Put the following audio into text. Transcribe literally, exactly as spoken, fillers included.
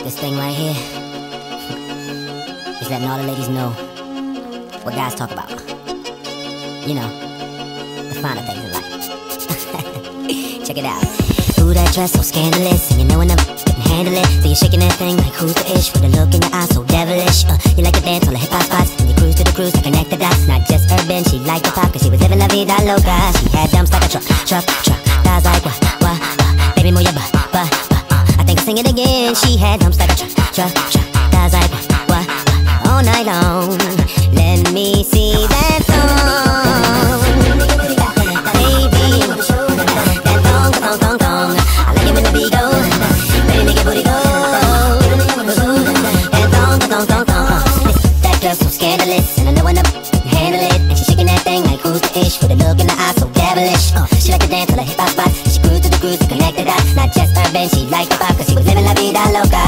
This thing right here is letting all the ladies know what guys talk about. You know, the finer things in life. Check it out. Ooh, that dress so scandalous, and you know I never couldn't handle it. So you're shaking that thing like who's the ish, with a look in your eyes so devilish. Uh, you like to dance on the hip hop spots, and you cruise to the cruise to connect the dots. Not just urban, she liked the pop, cause she was living la vida loca. She had dumps like a truck, truck, truck. Guys like what, what, what? Baby, move your butt, butt, butt. I think I'll sing it again. She had dumps like a truck, truck, truck. Guys like what, what, what? All night long. Let me see that thong, baby. That thong, thong, thong, thong. I like it when the beat go. Baby, make your booty go. That thong, thong, thong, thong. That girl so scandalous, and I know I never can handle it. And she shaking that thing like who's the ish, with a look in the eye so devilish. Uh, she like to dance on the hip hop spot. She cruised to the cruise to connect the dots. Not just urban, she liked the pop, cause she was living la vida loca.